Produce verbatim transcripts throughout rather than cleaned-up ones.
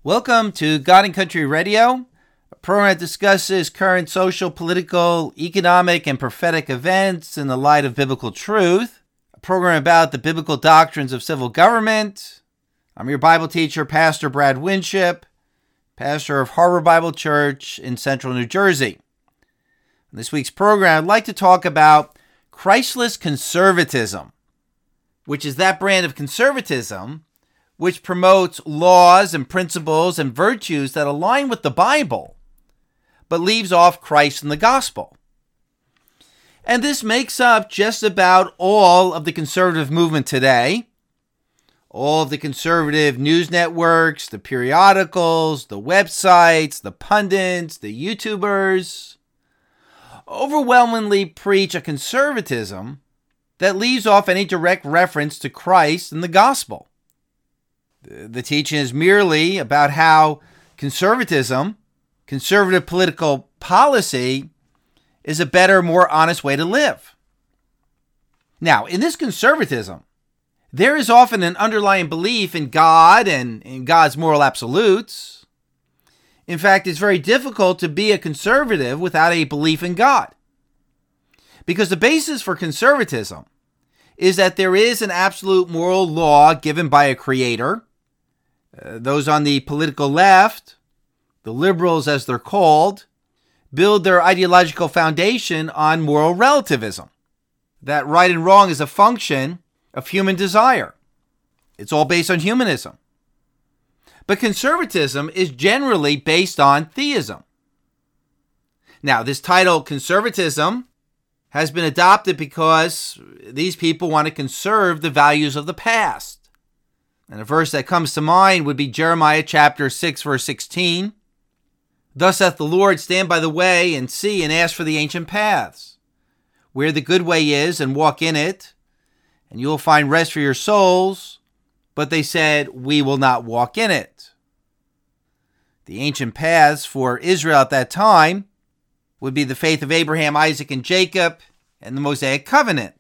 Welcome to God and Country Radio, a program that discusses current social, political, economic, and prophetic events in the light of biblical truth. A program about the biblical doctrines of civil government. I'm your Bible teacher, Pastor Brad Winship, pastor of Harbor Bible Church in Central New Jersey. In this week's program, I'd like to talk about Christless conservatism, which is that brand of conservatism which promotes laws and principles and virtues that align with the Bible, but leaves off Christ and the gospel. And this makes up just about all of the conservative movement today. All of the conservative news networks, the periodicals, the websites, the pundits, the YouTubers, overwhelmingly preach a conservatism that leaves off any direct reference to Christ and the gospel. The teaching is merely about how conservatism, conservative political policy, is a better, more honest way to live. Now, in this conservatism, there is often an underlying belief in God and in God's moral absolutes. In fact, it's very difficult to be a conservative without a belief in God. Because the basis for conservatism is that there is an absolute moral law given by a creator. Uh, those on the political left, the liberals as they're called, build their ideological foundation on moral relativism. That right and wrong is a function of human desire. It's all based on humanism. But conservatism is generally based on theism. Now, this title, conservatism, has been adopted because these people want to conserve the values of the past. And a verse that comes to mind would be Jeremiah chapter six, verse sixteen. Thus saith the Lord, stand by the way and see and ask for the ancient paths, where the good way is, and walk in it, and you will find rest for your souls. But they said, we will not walk in it. The ancient paths for Israel at that time would be the faith of Abraham, Isaac, and Jacob, and the Mosaic covenant.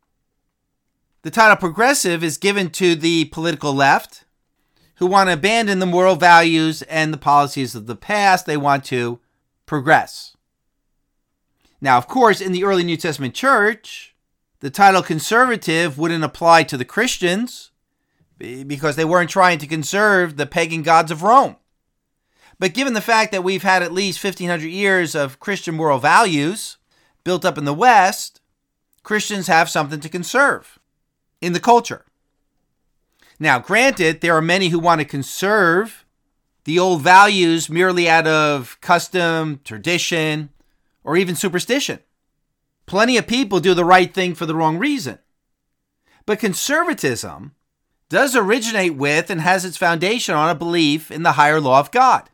The title progressive is given to the political left, who want to abandon the moral values and the policies of the past. They want to progress. Now, of course, in the early New Testament church, the title conservative wouldn't apply to the Christians because they weren't trying to conserve the pagan gods of Rome. But given the fact that we've had at least fifteen hundred years of Christian moral values built up in the West, Christians have something to conserve in the culture. Now, granted, there are many who want to conserve the old values merely out of custom, tradition, or even superstition. Plenty of people do the right thing for the wrong reason. But conservatism does originate with and has its foundation on a belief in the higher law of God.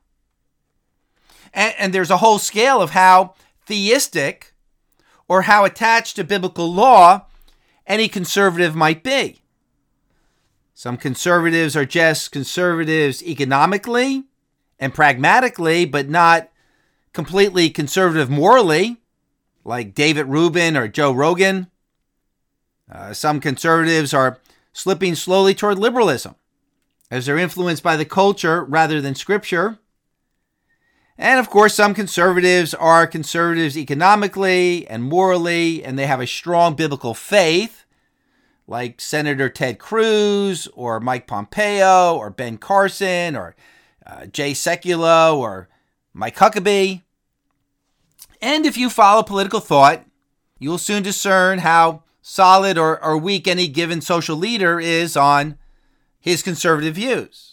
And, and there's a whole scale of how theistic or how attached to biblical law any conservative might be. Some conservatives are just conservatives economically and pragmatically, but not completely conservative morally, like David Rubin or Joe Rogan. Uh, some conservatives are slipping slowly toward liberalism, as they're influenced by the culture rather than Scripture. And of course, some conservatives are conservatives economically and morally, and they have a strong biblical faith, like Senator Ted Cruz or Mike Pompeo or Ben Carson or uh, Jay Sekulow or Mike Huckabee. And if you follow political thought, you'll soon discern how solid or, or weak any given social leader is on his conservative views.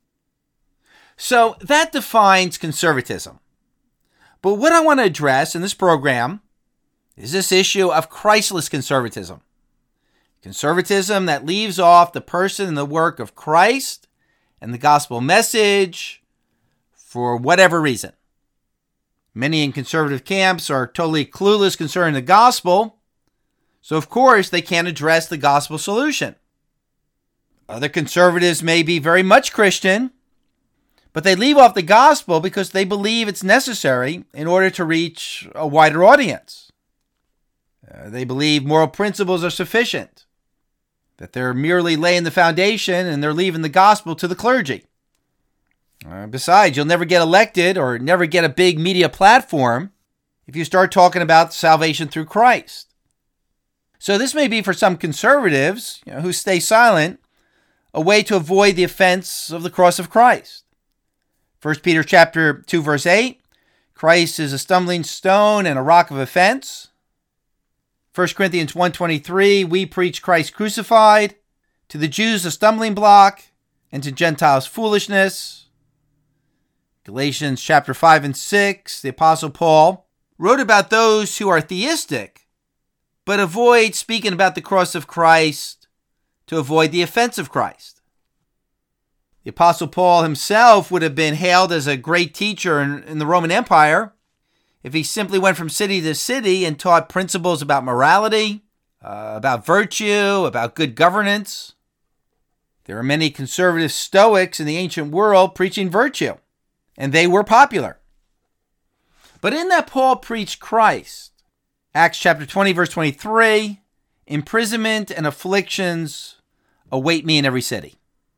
So that defines conservatism. But what I want to address in this program is this issue of Christless conservatism. Conservatism that leaves off the person and the work of Christ and the gospel message for whatever reason. Many in conservative camps are totally clueless concerning the gospel, so of course they can't address the gospel solution. Other conservatives may be very much Christian, but they leave off the gospel because they believe it's necessary in order to reach a wider audience. Uh, they believe moral principles are sufficient, that they're merely laying the foundation and they're leaving the gospel to the clergy. Uh, besides, you'll never get elected or never get a big media platform if you start talking about salvation through Christ. So this may be for some conservatives, you know, who stay silent, a way to avoid the offense of the cross of Christ. First Peter chapter two, verse eight, Christ is a stumbling stone and a rock of offense. First Corinthians one twenty-three, we preach Christ crucified, to the Jews a stumbling block, and to Gentiles foolishness. Galatians chapter five and six, the Apostle Paul wrote about those who are theistic, but avoid speaking about the cross of Christ to avoid the offense of Christ. The Apostle Paul himself would have been hailed as a great teacher in, in the Roman Empire if he simply went from city to city and taught principles about morality, uh, about virtue, about good governance. There are many conservative Stoics in the ancient world preaching virtue, and they were popular. But in that Paul preached Christ, Acts chapter twenty, verse twenty-three, imprisonment and afflictions await me in every city,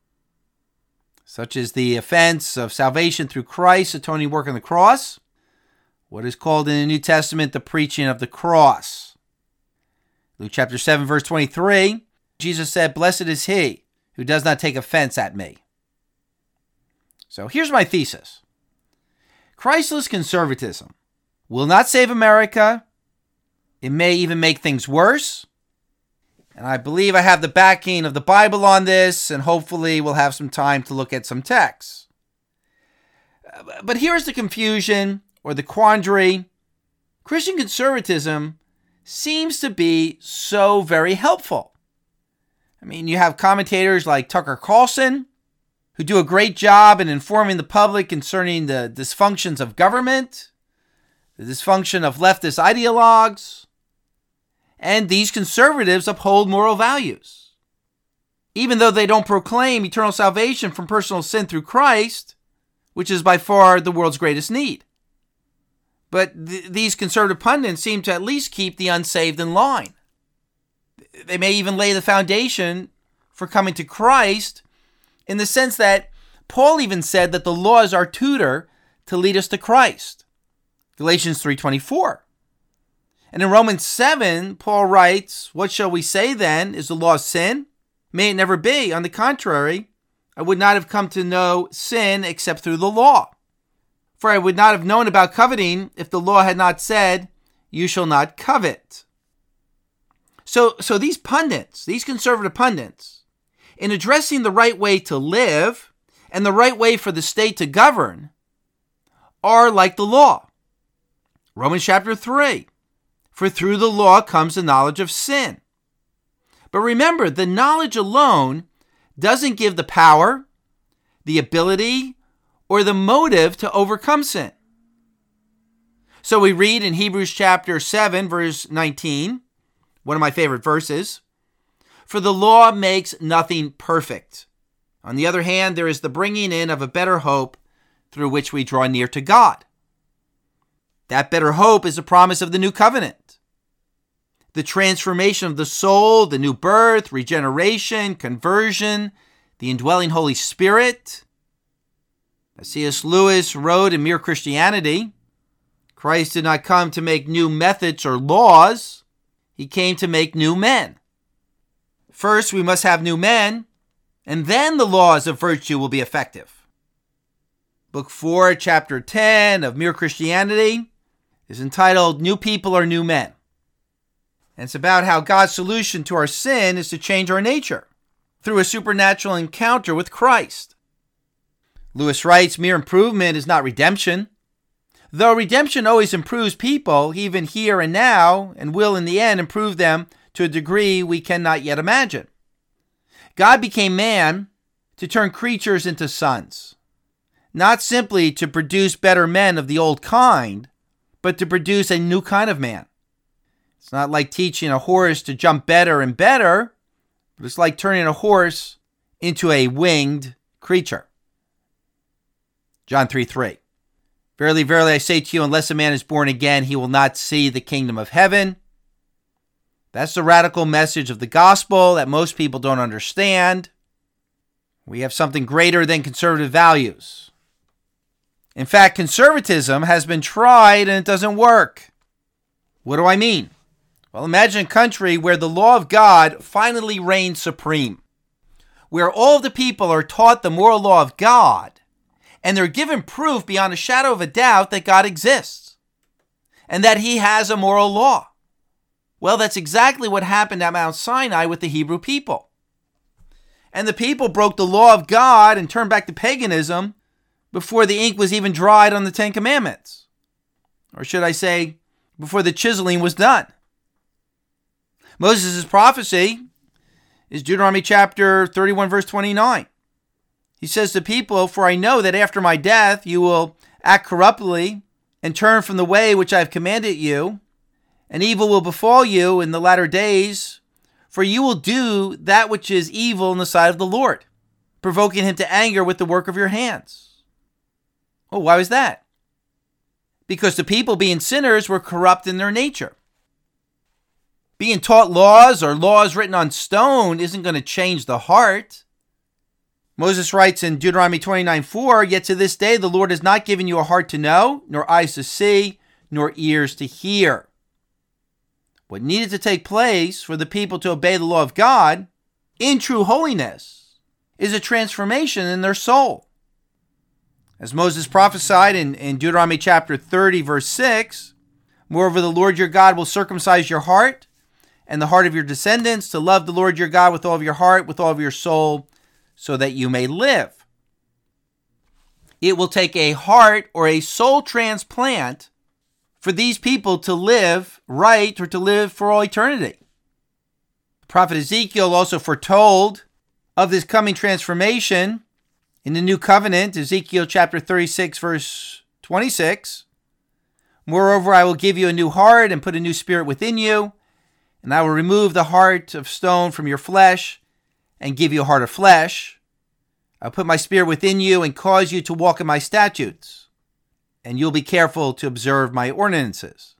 such as the offense of salvation through Christ's atoning work on the cross, what is called in the New Testament the preaching of the cross. Luke chapter seven, verse twenty-three, Jesus said, "Blessed is he who does not take offense at me." So here's my thesis. Christless conservatism will not save America. It may even make things worse. And I believe I have the backing of the Bible on this, and hopefully we'll have some time to look at some texts. But here's the confusion or the quandary. Christian conservatism seems to be so very helpful. I mean, you have commentators like Tucker Carlson, who do a great job in informing the public concerning the dysfunctions of government, the dysfunction of leftist ideologues, and these conservatives uphold moral values. Even though they don't proclaim eternal salvation from personal sin through Christ, which is by far the world's greatest need. But th- these conservative pundits seem to at least keep the unsaved in line. They may even lay the foundation for coming to Christ, in the sense that Paul even said that the law is our tutor to lead us to Christ. Galatians three twenty-four. And in Romans seven, Paul writes, "What shall we say then? Is the law sin? May it never be. On the contrary, I would not have come to know sin except through the law. For I would not have known about coveting if the law had not said, 'You shall not covet.'" So, so these pundits, these conservative pundits, in addressing the right way to live and the right way for the state to govern, are like the law. Romans chapter three, "For through the law comes the knowledge of sin." But remember, the knowledge alone doesn't give the power, the ability, or the motive to overcome sin. So we read in Hebrews chapter seven, verse nineteen, one of my favorite verses, "For the law makes nothing perfect. On the other hand, there is the bringing in of a better hope through which we draw near to God." That better hope is the promise of the new covenant. The transformation of the soul, the new birth, regeneration, conversion, the indwelling Holy Spirit. As C S Lewis wrote in Mere Christianity, Christ did not come to make new methods or laws. He came to make new men. First, we must have new men, and then the laws of virtue will be effective. Book four, chapter ten of Mere Christianity is entitled New People or New Men. And it's about how God's solution to our sin is to change our nature through a supernatural encounter with Christ. Lewis writes, mere improvement is not redemption. Though redemption always improves people, even here and now, and will in the end improve them to a degree we cannot yet imagine. God became man to turn creatures into sons, not simply to produce better men of the old kind, but to produce a new kind of man. It's not like teaching a horse to jump better and better, but it's like turning a horse into a winged creature. John three three. "Verily, verily, I say to you, unless a man is born again, he will not see the kingdom of heaven." That's the radical message of the gospel that most people don't understand. We have something greater than conservative values. In fact, conservatism has been tried and it doesn't work. What do I mean? Well, imagine a country where the law of God finally reigns supreme, where all of the people are taught the moral law of God, and they're given proof beyond a shadow of a doubt that God exists and that he has a moral law. Well, that's exactly what happened at Mount Sinai with the Hebrew people. And the people broke the law of God and turned back to paganism before the ink was even dried on the Ten Commandments. Or should I say, before the chiseling was done. Moses' prophecy is Deuteronomy chapter thirty-one, verse twenty-nine. He says to people, "For I know that after my death you will act corruptly and turn from the way which I have commanded you, and evil will befall you in the latter days, for you will do that which is evil in the sight of the Lord, provoking him to anger with the work of your hands." Well, why was that? Because the people, being sinners, were corrupt in their nature. Being taught laws or laws written on stone isn't going to change the heart. Moses writes in Deuteronomy twenty-nine four, "Yet to this day the Lord has not given you a heart to know, nor eyes to see, nor ears to hear." What needed to take place for the people to obey the law of God in true holiness is a transformation in their soul. As Moses prophesied in, in Deuteronomy chapter thirty, verse six, "Moreover, the Lord your God will circumcise your heart and the heart of your descendants to love the Lord your God with all of your heart, with all of your soul, so that you may live." It will take a heart or a soul transplant for these people to live right or to live for all eternity. The prophet Ezekiel also foretold of this coming transformation in the new covenant, Ezekiel chapter thirty-six, verse twenty-six. "Moreover, I will give you a new heart and put a new spirit within you, and I will remove the heart of stone from your flesh and give you a heart of flesh. I'll put my spirit within you and cause you to walk in my statutes, and you'll be careful to observe my ordinances."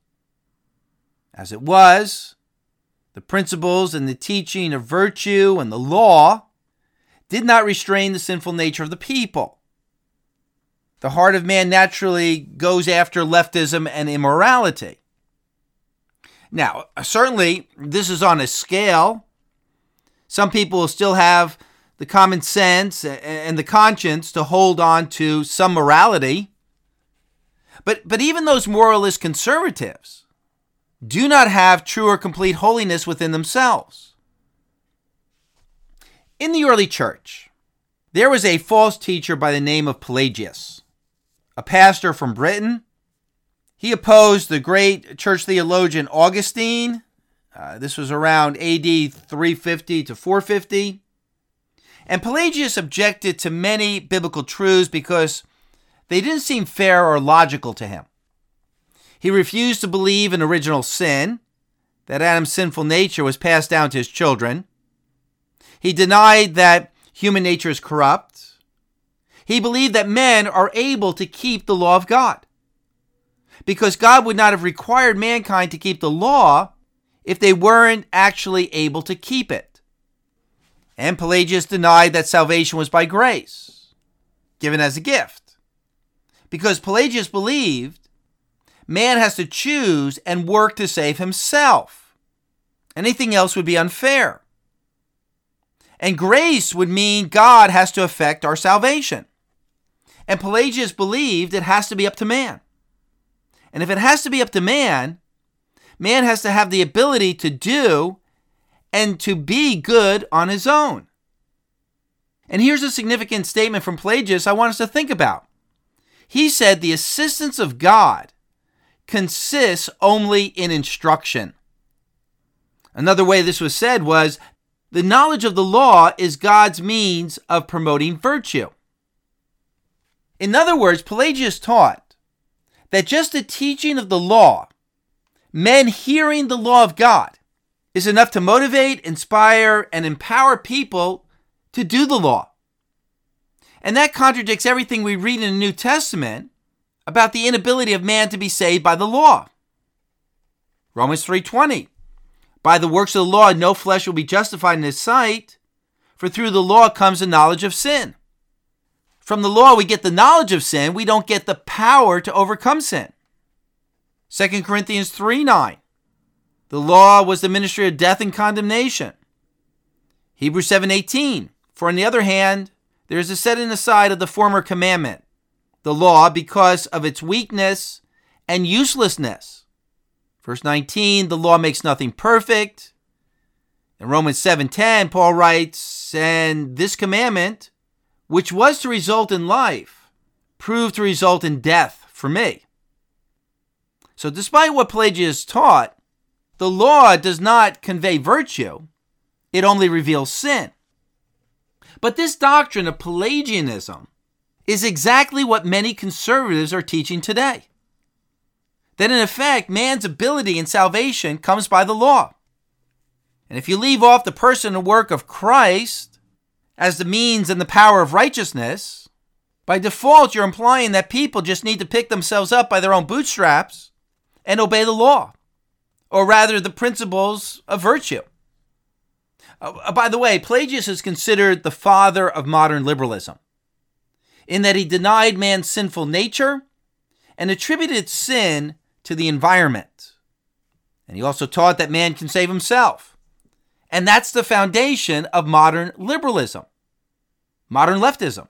As it was, the principles and the teaching of virtue and the law did not restrain the sinful nature of the people. The heart of man naturally goes after leftism and immorality. Now, certainly, this is on a scale. Some people will still have the common sense and the conscience to hold on to some morality. But, but even those moralist conservatives do not have true or complete holiness within themselves. In the early church, there was a false teacher by the name of Pelagius, a pastor from Britain. He opposed the great church theologian Augustine. Uh, this was around A D three fifty to four fifty. And Pelagius objected to many biblical truths because they didn't seem fair or logical to him. He refused to believe in original sin, that Adam's sinful nature was passed down to his children. He denied that human nature is corrupt. He believed that men are able to keep the law of God, because God would not have required mankind to keep the law if they weren't actually able to keep it. And Pelagius denied that salvation was by grace, given as a gift, because Pelagius believed man has to choose and work to save himself. Anything else would be unfair. And grace would mean God has to effect our salvation. And Pelagius believed it has to be up to man. And if it has to be up to man, man has to have the ability to do and to be good on his own. And here's a significant statement from Pelagius I want us to think about. He said the assistance of God consists only in instruction. Another way this was said was, the knowledge of the law is God's means of promoting virtue. In other words, Pelagius taught that just the teaching of the law, men hearing the law of God, is enough to motivate, inspire, and empower people to do the law. And that contradicts everything we read in the New Testament about the inability of man to be saved by the law. Romans three twenty. By the works of the law, no flesh will be justified in his sight, for through the law comes the knowledge of sin. From the law, we get the knowledge of sin. We don't get the power to overcome sin. Second Corinthians three nine. The law was the ministry of death and condemnation. Hebrews seven eighteen. For on the other hand, there is a setting aside of the former commandment, the law, because of its weakness and uselessness. Verse nineteen, the law makes nothing perfect. In Romans seven ten, Paul writes, and this commandment, which was to result in life, proved to result in death for me. So despite what Pelagius taught, the law does not convey virtue. It only reveals sin. But this doctrine of Pelagianism is exactly what many conservatives are teaching today. That in effect, man's ability in salvation comes by the law. And if you leave off the person and work of Christ as the means and the power of righteousness, by default, you're implying that people just need to pick themselves up by their own bootstraps and obey the law, or rather the principles of virtue. Uh, by the way, Pelagius is considered the father of modern liberalism, in that he denied man's sinful nature and attributed sin to the environment. And he also taught that man can save himself. And that's the foundation of modern liberalism, modern leftism.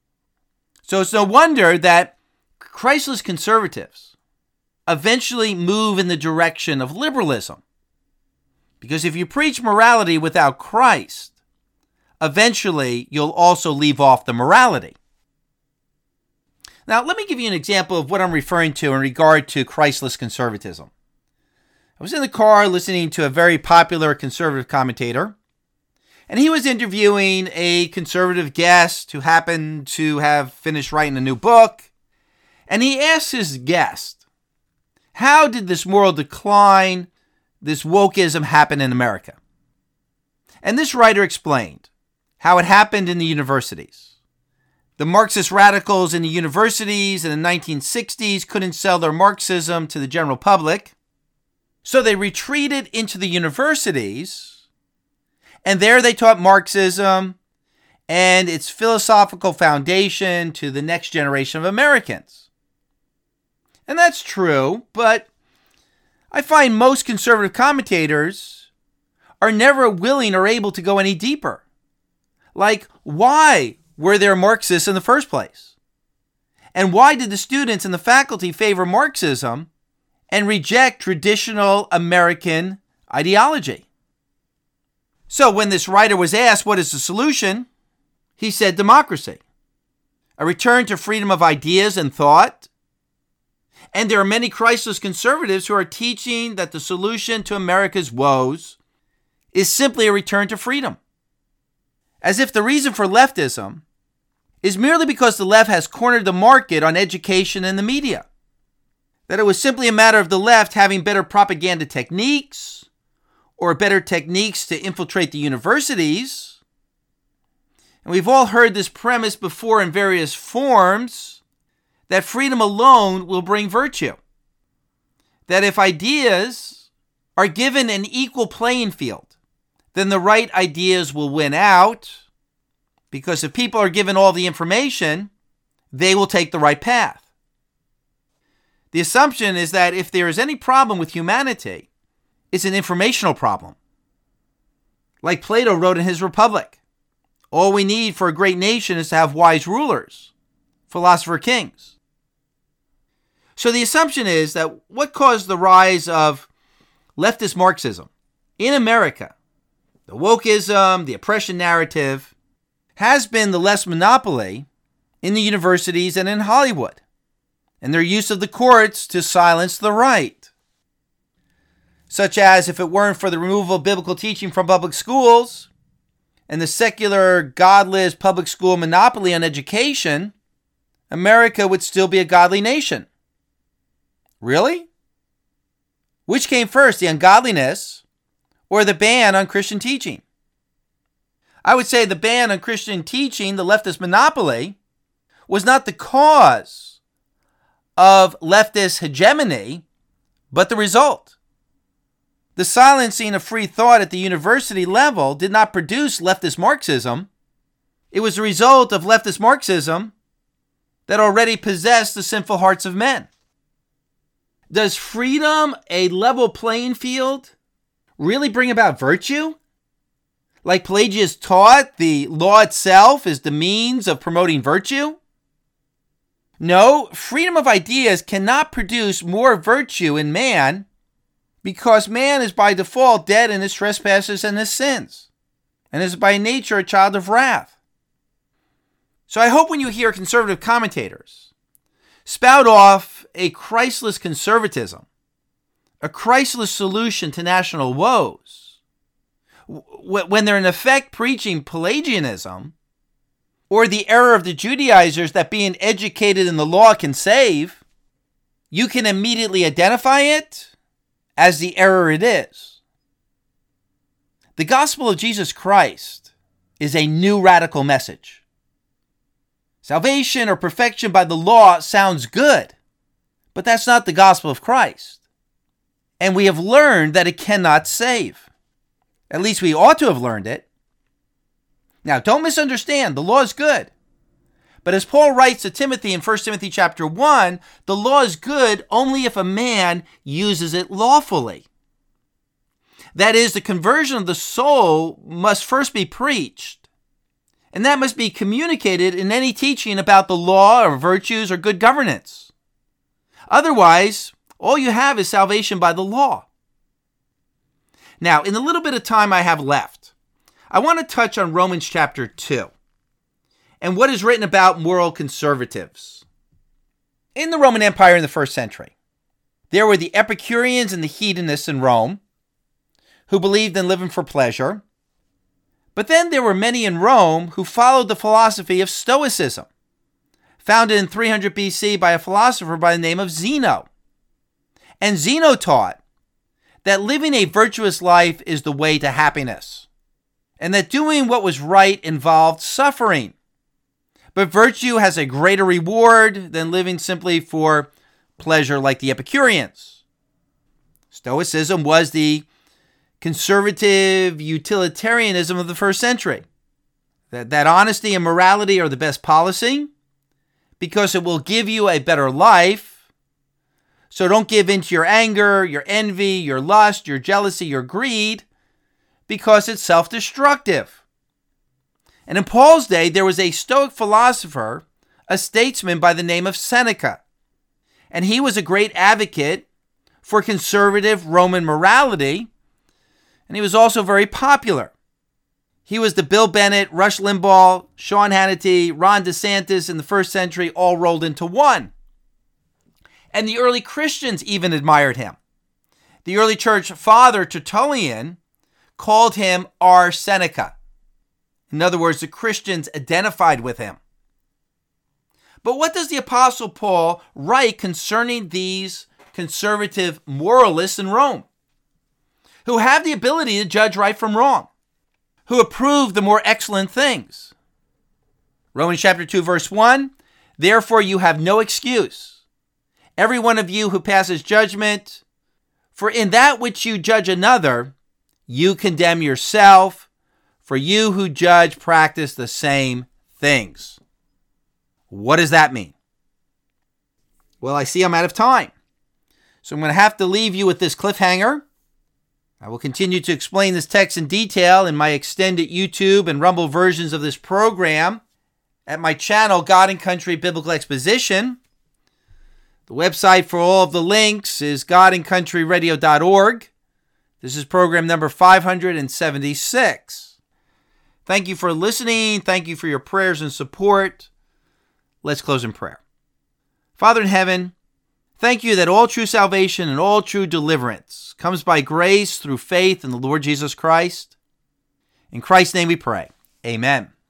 So it's no wonder that Christless conservatives eventually move in the direction of liberalism. Because if you preach morality without Christ, eventually you'll also leave off the morality. Now, let me give you an example of what I'm referring to in regard to Christless conservatism. I was in the car listening to a very popular conservative commentator, and he was interviewing a conservative guest who happened to have finished writing a new book, and he asked his guest, how did this moral decline, this wokeism happen in America? And this writer explained how it happened in the universities. The Marxist radicals in the universities in the nineteen sixties couldn't sell their Marxism to the general public, so they retreated into the universities, and there they taught Marxism and its philosophical foundation to the next generation of Americans. And that's true, but I find most conservative commentators are never willing or able to go any deeper. Like, why were there Marxists in the first place? And why did the students and the faculty favor Marxism and reject traditional American ideology? So when this writer was asked what is the solution, he said democracy, a return to freedom of ideas and thought. And there are many Christless conservatives who are teaching that the solution to America's woes is simply a return to freedom. As if the reason for leftism is merely because the left has cornered the market on education and the media. That it was simply a matter of the left having better propaganda techniques or better techniques to infiltrate the universities. And we've all heard this premise before in various forms, that freedom alone will bring virtue. That if ideas are given an equal playing field, then the right ideas will win out, because if people are given all the information, they will take the right path. The assumption is that if there is any problem with humanity, it's an informational problem. Like Plato wrote in his Republic, all we need for a great nation is to have wise rulers, philosopher kings. So the assumption is that what caused the rise of leftist Marxism in America, the wokeism, the oppression narrative, has been the left monopoly in the universities and in Hollywood, and their use of the courts to silence the right. Such as, if it weren't for the removal of biblical teaching from public schools and the secular, godless public school monopoly on education, America would still be a godly nation. Really? Which came first, the ungodliness or the ban on Christian teaching? I would say the ban on Christian teaching, the leftist monopoly, was not the cause of leftist hegemony, but the result. The silencing of free thought at the university level did not produce leftist Marxism. It was the result of leftist Marxism that already possess the sinful hearts of men? Does freedom, a level playing field, really bring about virtue? Like Pelagius taught, the law itself is the means of promoting virtue? No, freedom of ideas cannot produce more virtue in man because man is by default dead in his trespasses and his sins, and is by nature a child of wrath. So I hope when you hear conservative commentators spout off a Christless conservatism, a Christless solution to national woes, when they're in effect preaching Pelagianism, or the error of the Judaizers that being educated in the law can save, you can immediately identify it as the error it is. The gospel of Jesus Christ is a new radical message. Salvation or perfection by the law sounds good, but that's not the gospel of Christ. And we have learned that it cannot save. At least we ought to have learned it. Now, don't misunderstand. The law is good. But as Paul writes to Timothy in First Timothy chapter one, the law is good only if a man uses it lawfully. That is, the conversion of the soul must first be preached. And that must be communicated in any teaching about the law or virtues or good governance. Otherwise, all you have is salvation by the law. Now, in the little bit of time I have left, I want to touch on Romans chapter two and what is written about moral conservatives. In the Roman Empire in the first century, there were the Epicureans and the hedonists in Rome who believed in living for pleasure. But then there were many in Rome who followed the philosophy of Stoicism, founded in three hundred B C by a philosopher by the name of Zeno. And Zeno taught that living a virtuous life is the way to happiness, and that doing what was right involved suffering. But virtue has a greater reward than living simply for pleasure like the Epicureans. Stoicism was the conservative utilitarianism of the first century. That, that honesty and morality are the best policy because it will give you a better life. So don't give in to your anger, your envy, your lust, your jealousy, your greed, because it's self-destructive. And in Paul's day, there was a Stoic philosopher, a statesman by the name of Seneca. And he was a great advocate for conservative Roman morality, and he was also very popular. He was the Bill Bennett, Rush Limbaugh, Sean Hannity, Ron DeSantis in the first century all rolled into one. And the early Christians even admired him. The early church father, Tertullian, called him our Seneca. In other words, the Christians identified with him. But what does the Apostle Paul write concerning these conservative moralists in Rome, who have the ability to judge right from wrong, who approve the more excellent things? Romans chapter two, verse one, therefore you have no excuse, every one of you who passes judgment, for in that which you judge another, you condemn yourself, for you who judge practice the same things. What does that mean? Well, I see I'm out of time, so I'm going to have to leave you with this cliffhanger. I will continue to explain this text in detail in my extended YouTube and Rumble versions of this program at my channel, God and Country Biblical Exposition. The website for all of the links is god and country radio dot org. This is program number five hundred seventy-six. Thank you for listening. Thank you for your prayers and support. Let's close in prayer. Father in heaven, thank you that all true salvation and all true deliverance comes by grace through faith in the Lord Jesus Christ. In Christ's name we pray. Amen.